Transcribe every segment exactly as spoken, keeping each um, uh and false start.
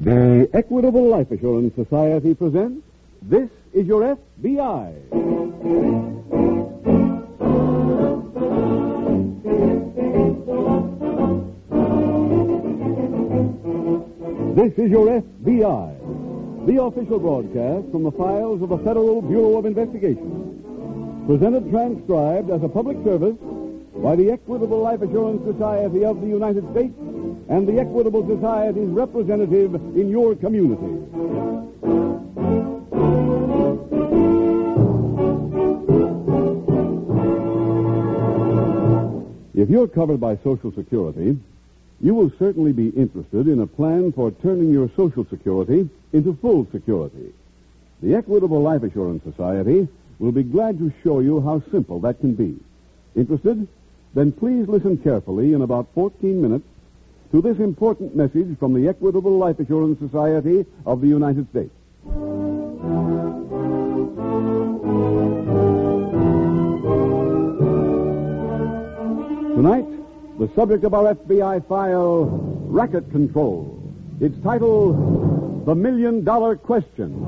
The Equitable Life Assurance Society presents This Is Your F B I. This is Your F B I, the official broadcast from the files of the Federal Bureau of Investigation. Presented transcribed as a public service by the Equitable Life Assurance Society of the United States and the Equitable Society's representative in your community. If you're covered by Social Security, you will certainly be interested in a plan for turning your Social Security into full security. The Equitable Life Assurance Society will be glad to show you how simple that can be. Interested? Then please listen carefully in about fourteen minutes to this important message from the Equitable Life Assurance Society of the United States. Tonight, the subject of our F B I file, Racket Control. Its title, The Million Dollar Question.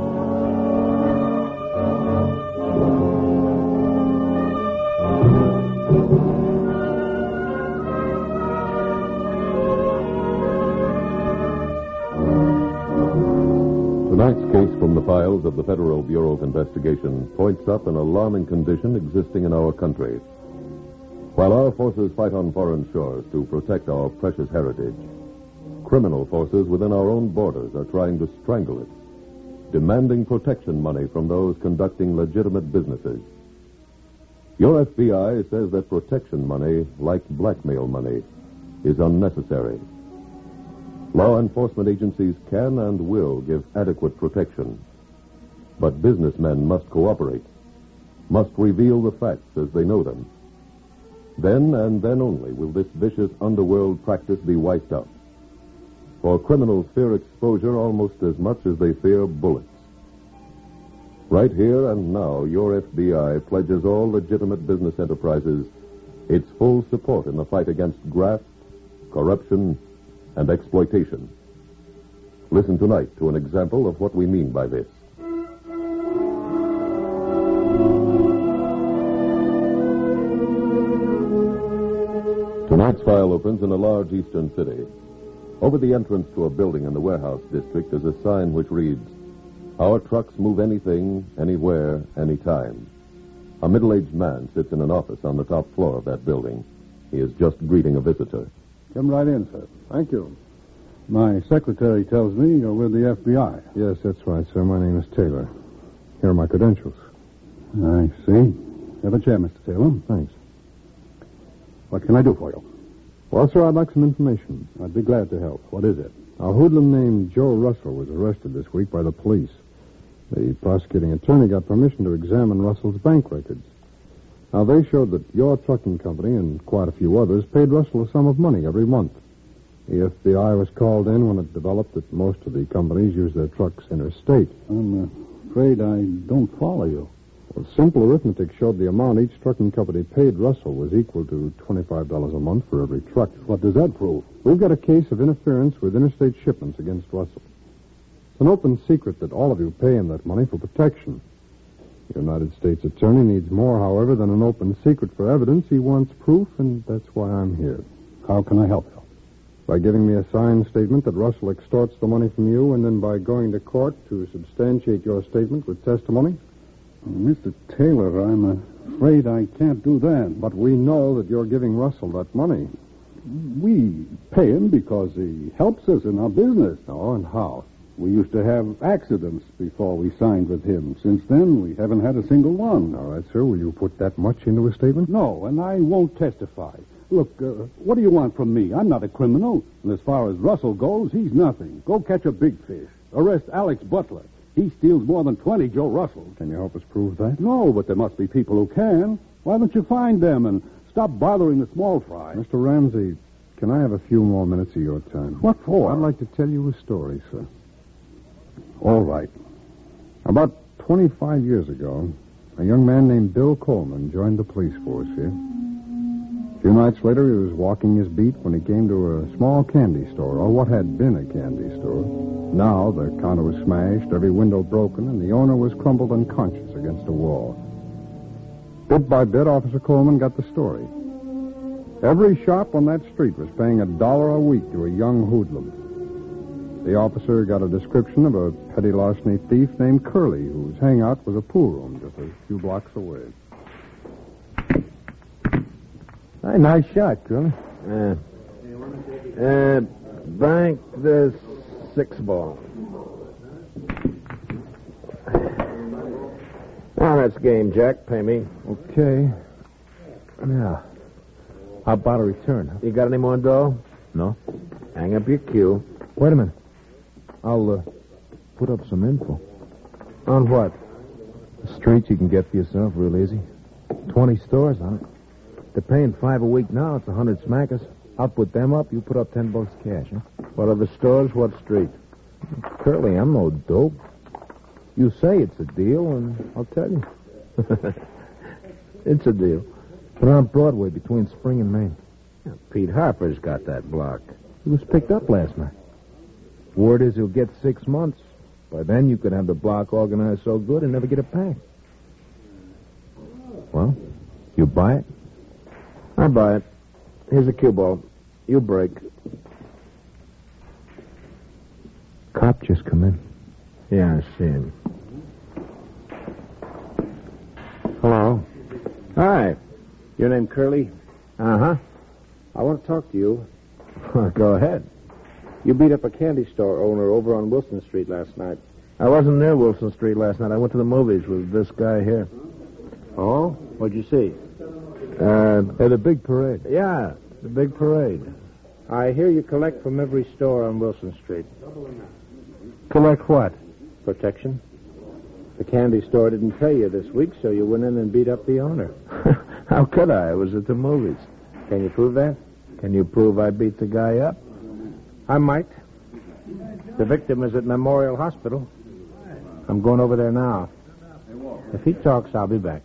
Tonight's case from the files of the Federal Bureau of Investigation points up an alarming condition existing in our country. While our forces fight on foreign shores to protect our precious heritage, criminal forces within our own borders are trying to strangle it, demanding protection money from those conducting legitimate businesses. Your F B I says that protection money, like blackmail money, is unnecessary. Law enforcement agencies can and will give adequate protection. But businessmen must cooperate, must reveal the facts as they know them. Then and then only will this vicious underworld practice be wiped out. For criminals fear exposure almost as much as they fear bullets. Right here and now, your F B I pledges all legitimate business enterprises its full support in the fight against graft, corruption, and exploitation. Listen tonight to an example of what we mean by this. Tonight's file opens in a large eastern city. Over the entrance to a building in the warehouse district is a sign which reads, "Our trucks move anything, anywhere, anytime." A middle-aged man sits in an office on the top floor of that building. He is just greeting a visitor. Come right in, sir. Thank you. My secretary tells me you're with the F B I. Yes, that's right, sir. My name is Taylor. Here are my credentials. I see. Have a chair, Mister Taylor. Thanks. What can I do for you? Well, sir, I'd like some information. I'd be glad to help. What is it? A hoodlum named Joe Russell was arrested this week by the police. The prosecuting attorney got permission to examine Russell's bank records. Now, they showed that your trucking company and quite a few others paid Russell a sum of money every month. The F B I was called in when it developed that most of the companies use their trucks interstate. I'm afraid I don't follow you. Well, simple arithmetic showed the amount each trucking company paid Russell was equal to twenty-five dollars a month for every truck. What does that prove? We've got a case of interference with interstate shipments against Russell. It's an open secret that all of you pay him that money for protection. The United States Attorney needs more, however, than an open secret for evidence. He wants proof, and that's why I'm here. How can I help you? By giving me a signed statement that Russell extorts the money from you, and then by going to court to substantiate your statement with testimony. Well, Mister Taylor, I'm afraid I can't do that. But we know that you're giving Russell that money. We pay him because he helps us in our business. Oh, and how? We used to have accidents before we signed with him. Since then, we haven't had a single one. All right, sir. Will you put that much into a statement? No, and I won't testify. Look, uh, what do you want from me? I'm not a criminal. And as far as Russell goes, he's nothing. Go catch a big fish. Arrest Alex Butler. He steals more than twenty Joe Russells. Can you help us prove that? No, but there must be people who can. Why don't you find them and stop bothering the small fry? Mister Ramsey, can I have a few more minutes of your time? What for? I'd like to tell you a story, sir. All right. About twenty-five years ago, a young man named Bill Coleman joined the police force here. A few nights later, he was walking his beat when he came to a small candy store, or what had been a candy store. Now the counter was smashed, every window broken, and the owner was crumpled unconscious against a wall. Bit by bit, Officer Coleman got the story. Every shop on that street was paying a dollar a week to a young hoodlum. The officer got a description of a petty larceny thief named Curly, whose hangout was a pool room just a few blocks away. Hey, nice shot, Curly. Uh, uh, bank the six ball. Now that's game, Jack. Pay me. Okay. Now, how about a return? Huh? You got any more dough? No. Hang up your cue. Wait a minute. I'll uh, put up some info. On what? The street you can get for yourself real easy. Twenty stores on it. They're paying five a week now. It's a hundred smackers. I'll put them up. You put up ten bucks cash, huh? What are the stores? What street? Curly, I'm no dope. You say it's a deal, and I'll tell you. It's a deal. But on Broadway between Spring and Main. Yeah, Pete Harper's got that block. He was picked up last night. Word is he'll get six months. By then you could have the block organized so good and never get it back. Well, you buy it? I buy it. Here's a cue ball. You break. Cop just come in. Yeah, I see him. Hello. Hi. Your name Curly? Uh-huh. I want to talk to you. Go ahead. You beat up a candy store owner over on Wilson Street last night. I wasn't near Wilson Street last night. I went to the movies with this guy here. Oh? What'd you see? Uh, Hey, the big parade. yeah, the big parade. I hear you collect from every store on Wilson Street. Collect what? Protection? The candy store didn't pay you this week, so you went in and beat up the owner. How could I? I was at the movies. Can you prove that? Can you prove I beat the guy up? I might. The victim is at Memorial Hospital. I'm going over there now. If he talks, I'll be back.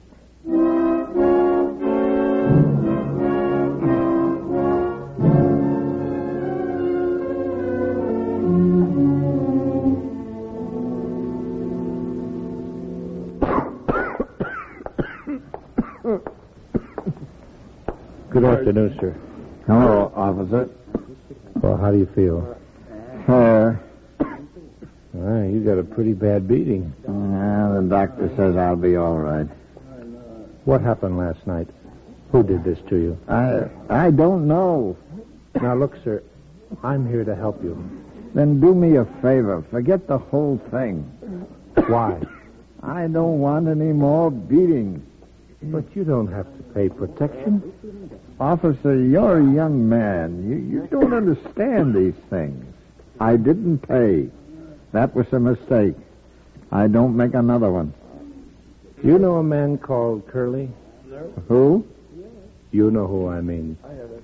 Good afternoon, sir. Hello, officer. Well, how do you feel? Fair. Ah, you got a pretty bad beating. Uh, the doctor says I'll be all right. What happened last night? Who did this to you? I I don't know. Now, look, sir, I'm here to help you. Then do me a favor. Forget the whole thing. Why? I don't want any more beatings. But you don't have to pay protection. Officer, you're a young man. You, you don't understand these things. I didn't pay. That was a mistake. I don't make another one. You know a man called Curly? Who? You know who I mean.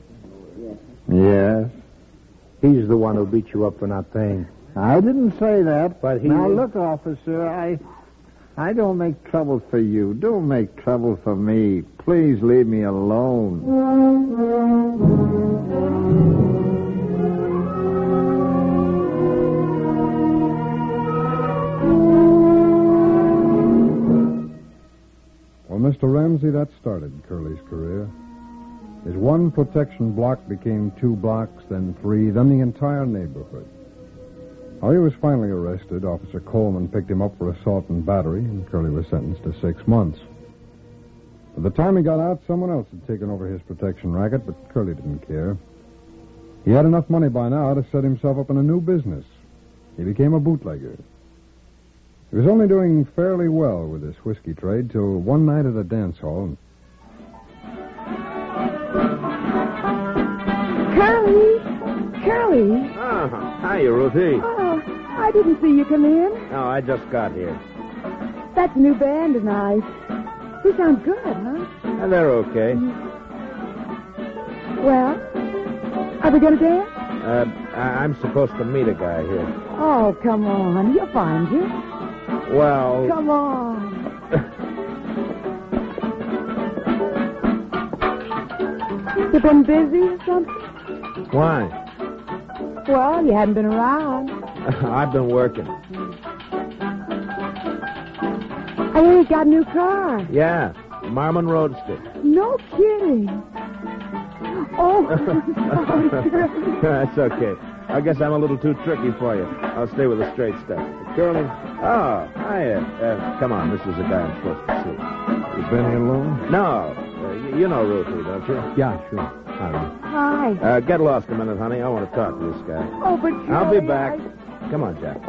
Yes. He's the one who beat you up for not paying. I didn't say that. But he... Now, look, officer, I... I don't make trouble for you. Don't make trouble for me. Please leave me alone. Well, Mister Ramsey, that started Curly's career. His one protection block became two blocks, then three, then the entire neighborhood. When he was finally arrested, Officer Coleman picked him up for assault and battery, and Curly was sentenced to six months. By the time he got out, someone else had taken over his protection racket, but Curly didn't care. He had enough money by now to set himself up in a new business. He became a bootlegger. He was only doing fairly well with his whiskey trade till one night at a dance hall. Curly! Curly! Oh, hi, Ruthie. Oh, I didn't see you come in. Oh, I just got here. That new band is nice. They sound good, huh? Uh, they're okay. Well, are we going to dance? Uh, I- I'm supposed to meet a guy here. Oh, come on. He'll find you. Well... Come on. You been busy or something? Why? Well, you hadn't been around. I've been working. I hear you got a new car. Yeah, Marmon Roadster. No kidding. Oh, sorry. That's okay. I guess I'm a little too tricky for you. I'll stay with the straight stuff. Curly? Oh, hiya. Uh, come on, this is the guy I'm supposed to see. You been here long? No. Uh, you, you know Ruthie, don't you? Yeah, sure. Hi, Ruth. Hi. Uh, get lost a minute, honey. I want to talk to this guy. Oh, but I'll be Joey, back. I- Come on, Jack.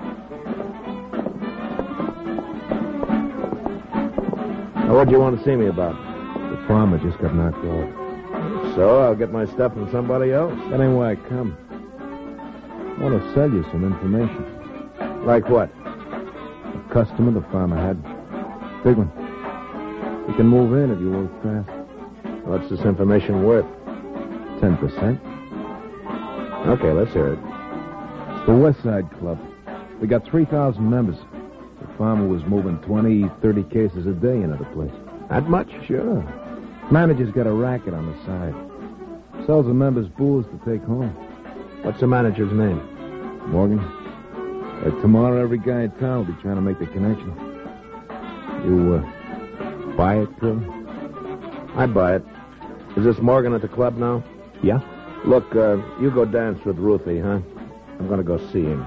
Now, what do you want to see me about? The farmer just got knocked off. So, I'll get my stuff from somebody else? That ain't why I come. I want to sell you some information. Like what? A customer the farmer had. Big one. You can move in if you work fast. What's this information worth? Ten percent. Okay, let's hear it. It's the West Side Club. We got three thousand members. The farmer was moving twenty, thirty cases a day into the place. That much? Sure. Manager's got a racket on the side. Sells the members booze to take home. What's the manager's name? Morgan. Uh, tomorrow, every guy in town will be trying to make the connection. You, uh, buy it, Curly? I buy it. Is this Morgan at the club now? Yeah. Look, uh, you go dance with Ruthie, huh? I'm going to go see him.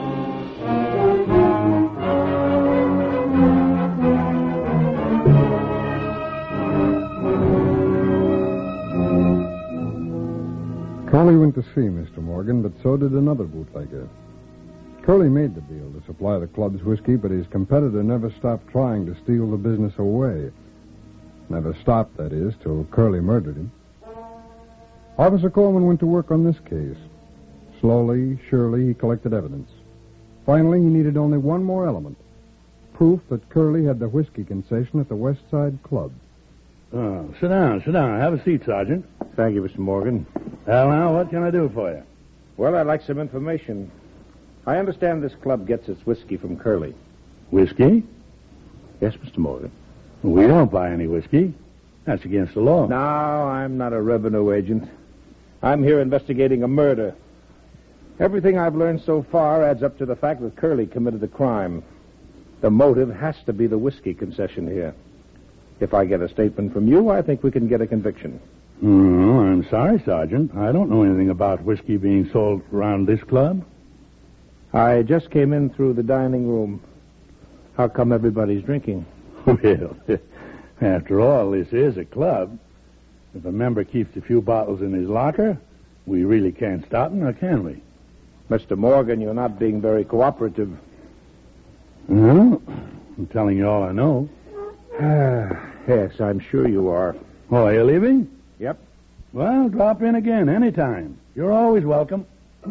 Curly went to see Mister Morgan, but so did another bootlegger. Curly made the deal to supply the club's whiskey, but his competitor never stopped trying to steal the business away. Never stopped, that is, till Curly murdered him. Officer Coleman went to work on this case. Slowly, surely, he collected evidence. Finally, he needed only one more element. Proof that Curly had the whiskey concession at the West Side Club. Oh, sit down, sit down. Have a seat, Sergeant. Thank you, Mister Morgan. Well, now, what can I do for you? Well, I'd like some information. I understand this club gets its whiskey from Curly. Whiskey? Yes, Mister Morgan. We don't buy any whiskey. That's against the law. No, I'm not a revenue agent. I'm here investigating a murder. Everything I've learned so far adds up to the fact that Curly committed the crime. The motive has to be the whiskey concession here. If I get a statement from you, I think we can get a conviction. Oh, I'm sorry, Sergeant. I don't know anything about whiskey being sold around this club. I just came in through the dining room. How come everybody's drinking? Well, after all, this is a club. If a member keeps a few bottles in his locker, we really can't stop him, or can we? Mister Morgan, you're not being very cooperative. Well, I'm telling you all I know. Yes, I'm sure you are. Oh, are you leaving? Yep. Well, drop in again anytime. You're always welcome.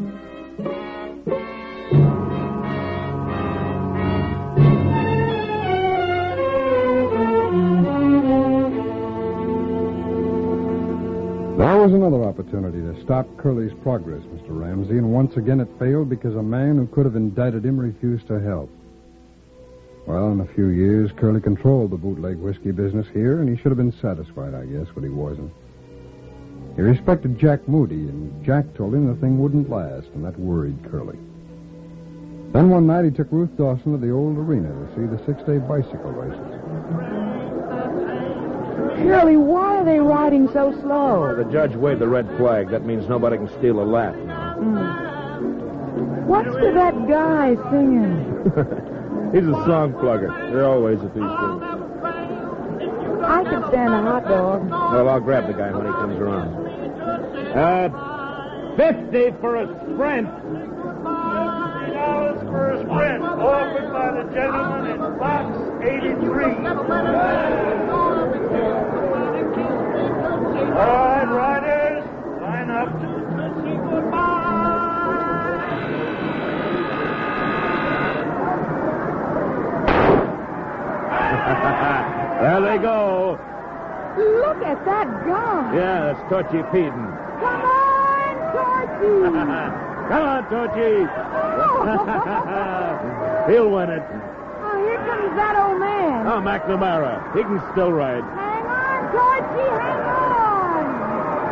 There was another opportunity to stop Curly's progress, Mister Ramsey, and once again it failed because a man who could have indicted him refused to help. Well, in a few years, Curly controlled the bootleg whiskey business here, and he should have been satisfied, I guess, but he wasn't. He respected Jack Moody, and Jack told him the thing wouldn't last, and that worried Curly. Then one night he took Ruth Dawson to the old arena to see the six-day bicycle races. Curly, why are they riding so slow? The judge waved the red flag. That means nobody can steal a lap. Mm. What's with that guy singing? He's a song plugger. They're always at these things. I could stand a hot dog. Well, I'll grab the guy when he comes around. Uh, fifty for a sprint. fifty dollars for a sprint, offered by the gentleman in box eighty-three. All right, riders, line up. There they go. Look at that guy. Yeah, that's Torchy Peden. Come on, Torchy. Come on, Torchy. He'll win it. Oh, here comes that old man. Oh, McNamara. He can still ride. Hang on, Torchy, hang on.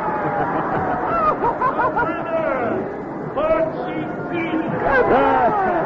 Torchy Peden. Come on.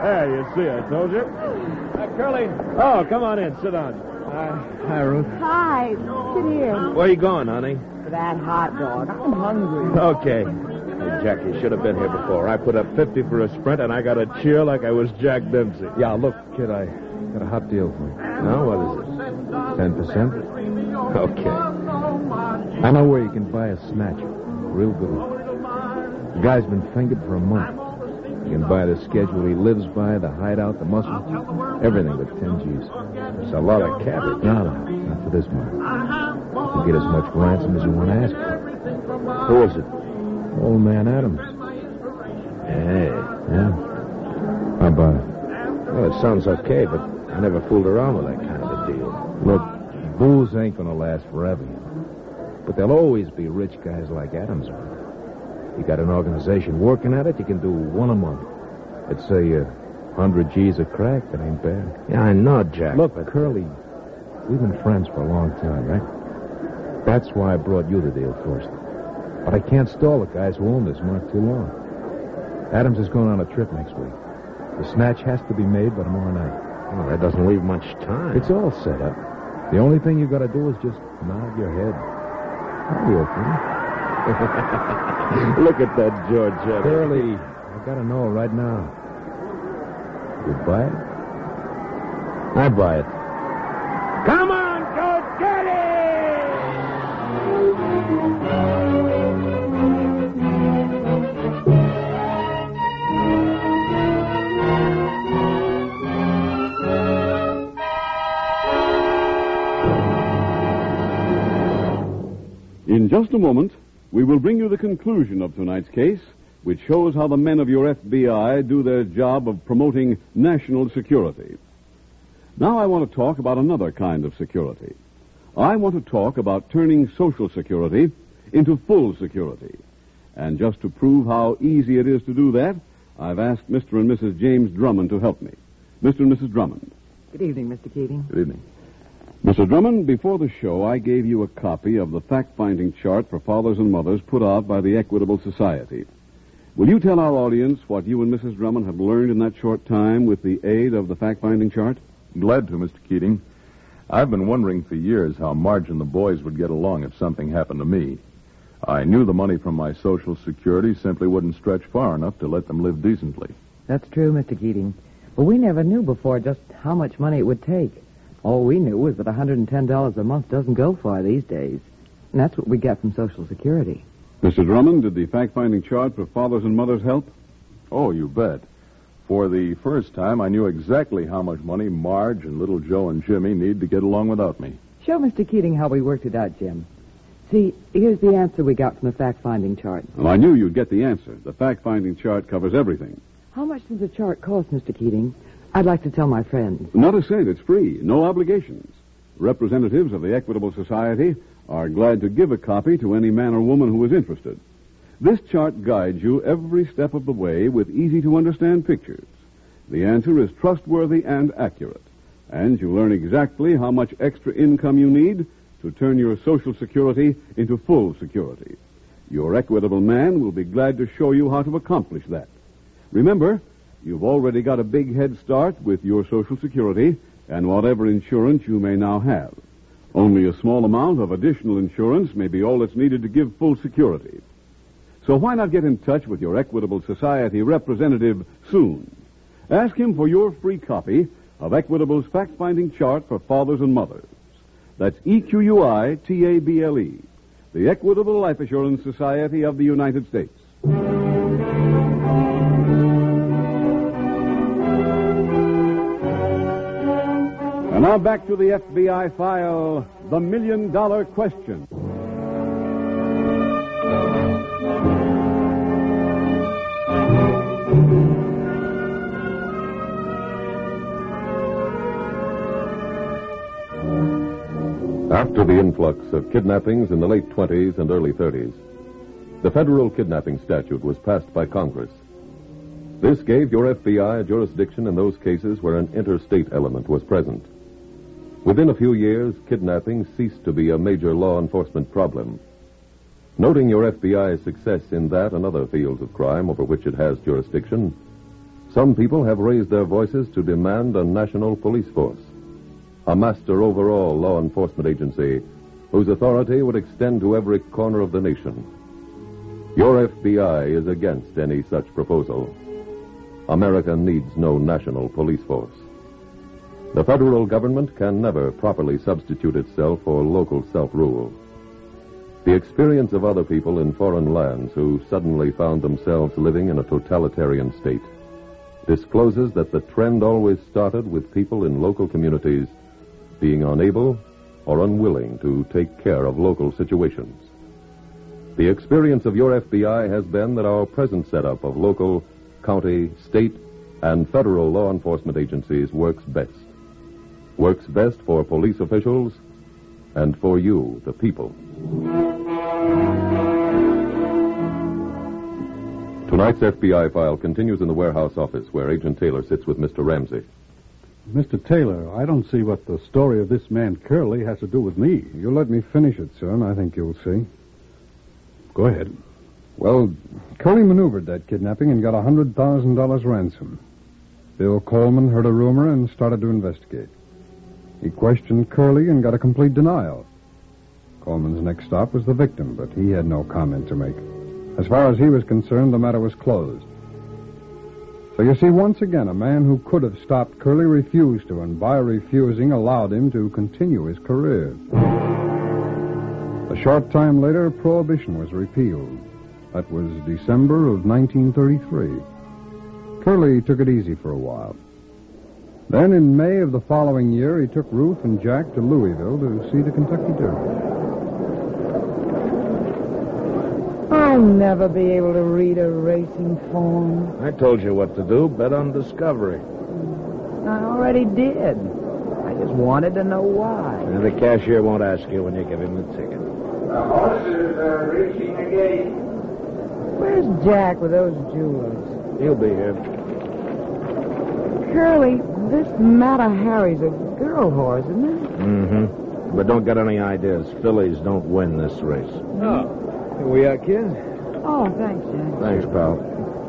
There, you see, I told you. Uh, Curly. Oh, come on in. Sit down. Uh, hi, Ruth. Hi. Sit here. Where you going, honey? For that hot dog. I'm hungry. Okay. Hey, Jack, you should have been here before. I put up fifty for a sprint, and I got a cheer like I was Jack Dempsey. Yeah, look, kid, I got a hot deal for you. No, what is it? Ten percent. Okay. I know where you can buy a snatch. Real good one. The guy's been fingered for a month. You can buy the schedule he lives by, the hideout, the muscle, everything but ten G's. It's a lot of cabbage. No, no, not for this money. You can get as much ransom as you want to ask for. Who is it? Old man Adams. Hey. Yeah. How about it? Well, it sounds okay, but I never fooled around with that kind of a deal. Look, booze ain't gonna last forever, you know. But there'll always be rich guys like Adams around. You got an organization working at it, you can do one a month. Let's say a uh, hundred G's of crack, that ain't bad. Yeah, I know, Jack. Look, but... Curly, we've been friends for a long time, right? That's why I brought you the deal first. But I can't stall the guys who own this mark too long. Adams is going on a trip next week. The snatch has to be made by tomorrow night. Oh, that doesn't leave much time. It's all set up. The only thing you got to do is just nod your head. I'll be okay. Look at that Georgette. Curly, I got to know right now. You buy it? I buy it. Come on, go get it! In just a moment, we will bring you the conclusion of tonight's case, which shows how the men of your F B I do their job of promoting national security. Now I want to talk about another kind of security. I want to talk about turning Social Security into full security. And just to prove how easy it is to do that, I've asked Mister and Missus James Drummond to help me. Mister and Missus Drummond. Good evening, Mister Keating. Good evening. Mister Drummond, before the show, I gave you a copy of the fact-finding chart for fathers and mothers put out by the Equitable Society. Will you tell our audience what you and Missus Drummond have learned in that short time with the aid of the fact-finding chart? Glad to, Mister Keating. I've been wondering for years how Marge and the boys would get along if something happened to me. I knew the money from my Social Security simply wouldn't stretch far enough to let them live decently. That's true, Mister Keating. But we never knew before just how much money it would take. All we knew was that one hundred ten dollars a month doesn't go far these days. And that's what we get from Social Security. Mister Drummond, did the fact-finding chart for fathers and mothers help? Oh, you bet. For the first time, I knew exactly how much money Marge and little Joe and Jimmy need to get along without me. Show Mister Keating how we worked it out, Jim. See, here's the answer we got from the fact-finding chart. Well, I knew you'd get the answer. The fact-finding chart covers everything. How much does the chart cost, Mister Keating? I'd like to tell my friends. Not a cent. It's free. No obligations. Representatives of the Equitable Society are glad to give a copy to any man or woman who is interested. This chart guides you every step of the way with easy-to-understand pictures. The answer is trustworthy and accurate, and you learn exactly how much extra income you need to turn your Social Security into full security. Your Equitable man will be glad to show you how to accomplish that. Remember, you've already got a big head start with your Social Security and whatever insurance you may now have. Only a small amount of additional insurance may be all that's needed to give full security. So why not get in touch with your Equitable Society representative soon? Ask him for your free copy of Equitable's fact-finding chart for fathers and mothers. That's E Q U I T A B L E, the Equitable Life Assurance Society of the United States. And now back to the F B I file, The Million Dollar Question. After the influx of kidnappings in the late twenties and early thirties, the federal kidnapping statute was passed by Congress. This gave your F B I a jurisdiction in those cases where an interstate element was present. Within a few years, kidnapping ceased to be a major law enforcement problem. Noting your F B I's success in that and other fields of crime over which it has jurisdiction, Some people have raised their voices to demand a national police force, a master overall law enforcement agency whose authority would extend to every corner of the nation. Your F B I is against any such proposal. America needs no national police force. The federal government can never properly substitute itself for local self-rule. The experience of other people in foreign lands who suddenly found themselves living in a totalitarian state discloses that the trend always started with people in local communities being unable or unwilling to take care of local situations. The experience of your F B I has been that our present setup of local, county, state, and federal law enforcement agencies works best. Works best for police officials and for you, the people. Tonight's F B I file continues in the warehouse office where Agent Taylor sits with Mister Ramsey. Mister Taylor, I don't see what the story of this man Curly has to do with me. You let me finish it, sir, and I think you'll see. Go ahead. Well, Curly maneuvered that kidnapping and got a one hundred thousand dollars ransom. Bill Coleman heard a rumor and started to investigate. He questioned Curly and got a complete denial. Coleman's next stop was the victim, but he had no comment to make. As far as he was concerned, the matter was closed. So you see, once again, a man who could have stopped Curly refused to, and by refusing allowed him to continue his career. A short time later, Prohibition was repealed. That was December of nineteen thirty-three. Curly took it easy for a while. Then in May of the following year, he took Ruth and Jack to Louisville to see the Kentucky Derby. I'll never be able to read a racing form. I told you what to do. Bet on Discovery. I already did. I just wanted to know why. And the cashier won't ask you when you give him the ticket. The horses are reaching the gate. Where's Jack with those jewels? He'll be here. Curly, this Mata Harry's a girl horse, isn't it? Mm-hmm. But don't get any ideas. Fillies don't win this race. Oh. Here we are, kids. Oh, thanks, Jack. Thanks, pal.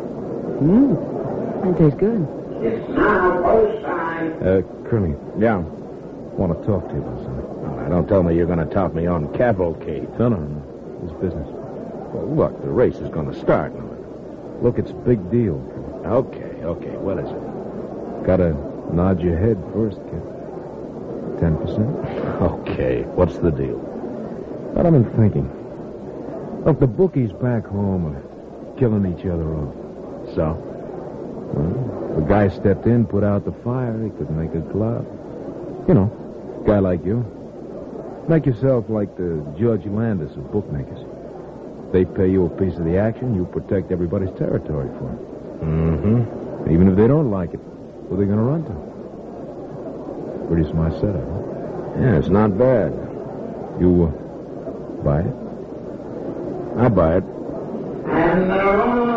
Mmm. That tastes good. It's now post time. Uh, Curly. Yeah. Want to talk to you about something. Oh, now, don't tell me you're going to top me on cavalcade. No, no, no. It's business. Well, look, the race is going to start. Look, it's a big deal. Okay, okay. What is it? Gotta nod your head first, kid. Ten percent? Okay. What's the deal? But I've been thinking. Look, the bookies back home are killing each other off. So? Well, the guy stepped in, put out the fire. He could make a cloud. You know, guy like you. Make yourself like the Judge Landis of bookmakers. They pay you a piece of the action, you protect everybody's territory for them. Mm-hmm. Even if they don't like it, who are they going to run to? Pretty smart setup, huh? Yeah, it's not bad. You uh, buy it? I buy it. And the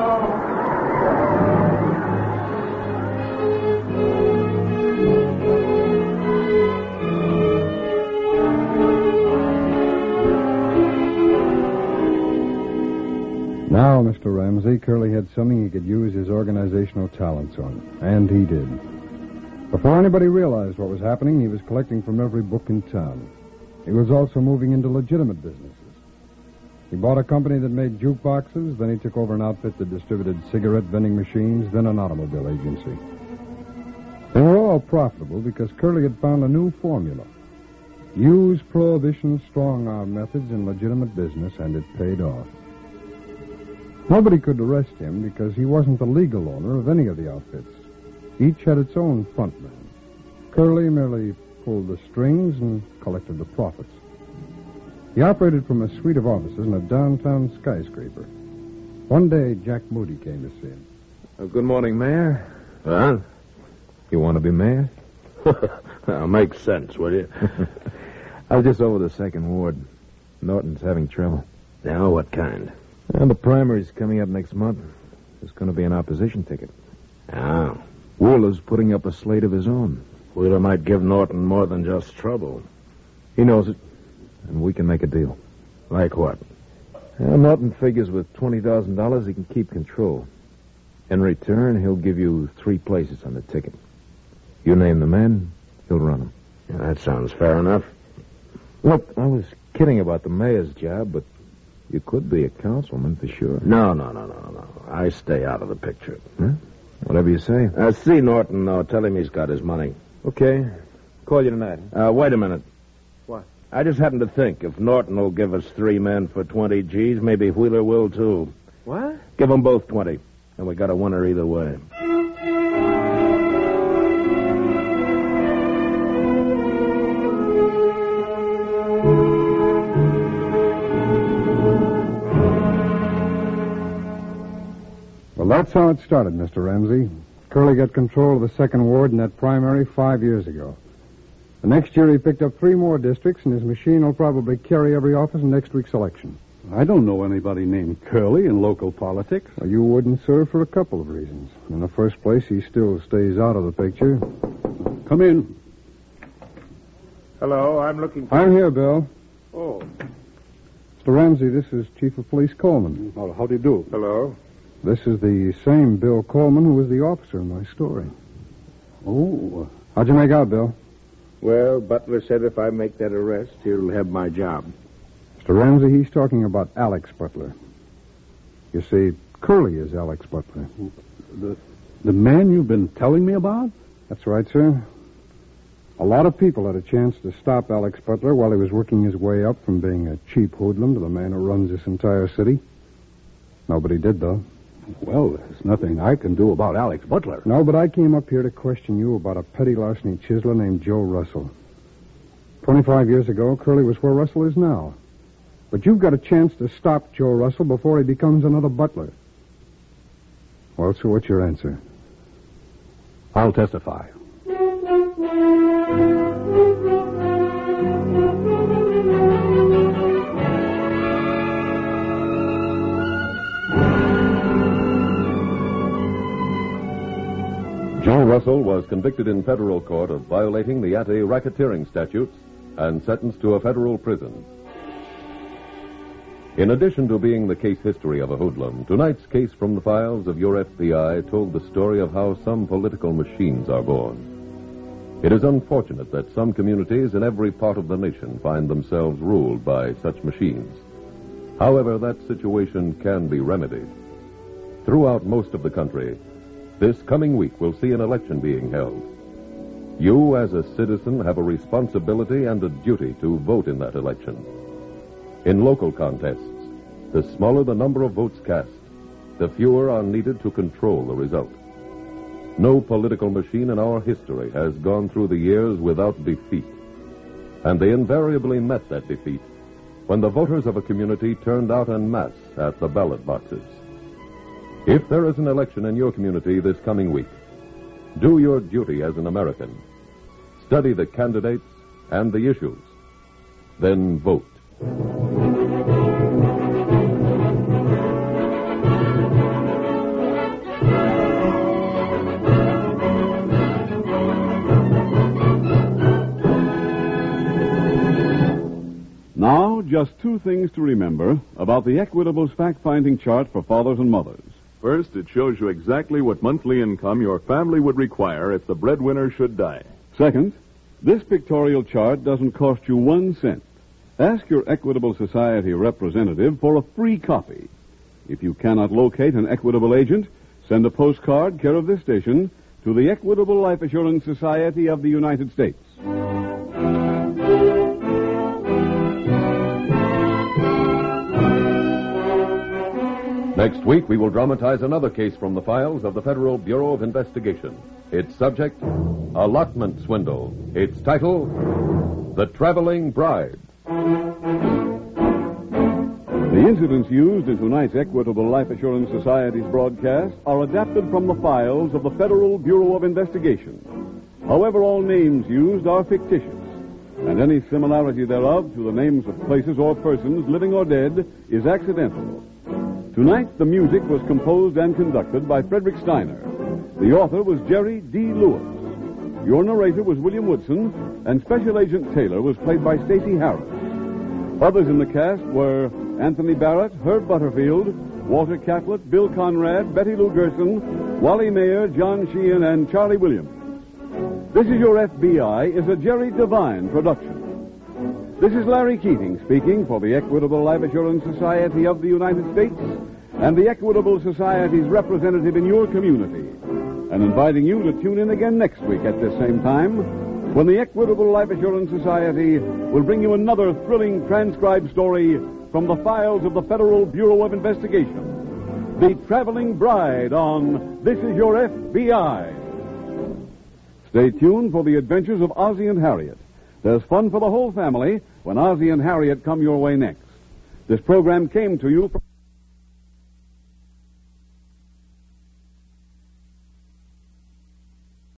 Now, Mister Ramsey, Curly had something he could use his organizational talents on. And he did. Before anybody realized what was happening, he was collecting from every book in town. He was also moving into legitimate businesses. He bought a company that made jukeboxes, then he took over an outfit that distributed cigarette vending machines, then an automobile agency. They were all profitable because Curly had found a new formula. Use Prohibition's strong-arm methods in legitimate business, and it paid off. Nobody could arrest him because he wasn't the legal owner of any of the outfits. Each had its own frontman. Curly merely pulled the strings and collected the profits. He operated from a suite of offices in a downtown skyscraper. One day, Jack Moody came to see him. Uh, good morning, Mayor. Huh? You want to be mayor? Now, make sense, will you? I was just over the second ward. Norton's having trouble. Now, what kind? Well, the primary's coming up next month. There's going to be an opposition ticket. Ah. Wheeler's putting up a slate of his own. Wheeler might give Norton more than just trouble. He knows it, and we can make a deal. Like what? Well, Norton figures with twenty thousand dollars he can keep control. In return, he'll give you three places on the ticket. You name the men, he'll run them. Yeah, that sounds fair enough. Look, I was kidding about the mayor's job, but you could be a councilman for sure. No, no, no, no, no. I stay out of the picture. Huh? Whatever you say. Uh, see Norton, though. Tell him he's got his money. Okay. Call you tonight. Uh, wait a minute. What? I just happened to think if Norton will give us three men for twenty G's, maybe Wheeler will, too. What? Give them both twenty. And we got a winner either way. Well, that's how it started, Mister Ramsey. Curly got control of the second ward in that primary five years ago. The next year he picked up three more districts, and his machine will probably carry every office in next week's election. I don't know anybody named Curly in local politics. Well, you wouldn't, sir, for a couple of reasons. In the first place, he still stays out of the picture. Come in. Hello, I'm looking for... I'm here, Bill. Oh. Mister Ramsey, this is Chief of Police Coleman. Oh, how do you do? Hello. This is the same Bill Coleman who was the officer in my story. Oh. How'd you make out, Bill? Well, Butler said if I make that arrest, he'll have my job. Mister Ramsey, he's talking about Alex Butler. You see, Curly is Alex Butler. The, the man you've been telling me about? That's right, sir. A lot of people had a chance to stop Alex Butler while he was working his way up from being a cheap hoodlum to the man who runs this entire city. Nobody did, though. Well, there's nothing I can do about Alex Butler. No, but I came up here to question you about a petty larceny chiseler named Joe Russell. Twenty-five years ago, Curly was where Russell is now. But you've got a chance to stop Joe Russell before he becomes another Butler. Well, so what's your answer? I'll testify. Joe Russell was convicted in federal court of violating the anti-racketeering statutes and sentenced to a federal prison. In addition to being the case history of a hoodlum, tonight's case from the files of your F B I told the story of how some political machines are born. It is unfortunate that some communities in every part of the nation find themselves ruled by such machines. However, that situation can be remedied. Throughout most of the country, this coming week will see an election being held. You, as a citizen, have a responsibility and a duty to vote in that election. In local contests, the smaller the number of votes cast, the fewer are needed to control the result. No political machine in our history has gone through the years without defeat. And they invariably met that defeat when the voters of a community turned out en masse at the ballot boxes. If there is an election in your community this coming week, do your duty as an American. Study the candidates and the issues. Then vote. Now, just two things to remember about the Equitable's fact-finding chart for fathers and mothers. First, it shows you exactly what monthly income your family would require if the breadwinner should die. Second, this pictorial chart doesn't cost you one cent. Ask your Equitable Society representative for a free copy. If you cannot locate an Equitable agent, send a postcard, care of this station, to the Equitable Life Assurance Society of the United States. Next week, we will dramatize another case from the files of the Federal Bureau of Investigation. Its subject, allotment swindle. Its title, The Traveling Bride. The incidents used in tonight's Equitable Life Assurance Society's broadcast are adapted from the files of the Federal Bureau of Investigation. However, all names used are fictitious, and any similarity thereof to the names of places or persons, living or dead, is accidental. Tonight, the music was composed and conducted by Frederick Steiner. The author was Jerry D. Lewis. Your narrator was William Woodson, and Special Agent Taylor was played by Stacey Harris. Others in the cast were Anthony Barrett, Herb Butterfield, Walter Catlett, Bill Conrad, Betty Lou Gerson, Wally Mayer, John Sheehan, and Charlie Williams. This Is Your F B I is a Jerry Devine production. This is Larry Keating speaking for the Equitable Life Assurance Society of the United States and the Equitable Society's representative in your community, and inviting you to tune in again next week at this same time when the Equitable Life Assurance Society will bring you another thrilling transcribed story from the files of the Federal Bureau of Investigation. The Traveling Bride on This Is Your F B I. Stay tuned for the adventures of Ozzie and Harriet. There's fun for the whole family when Ozzie and Harriet come your way next. This program came to you from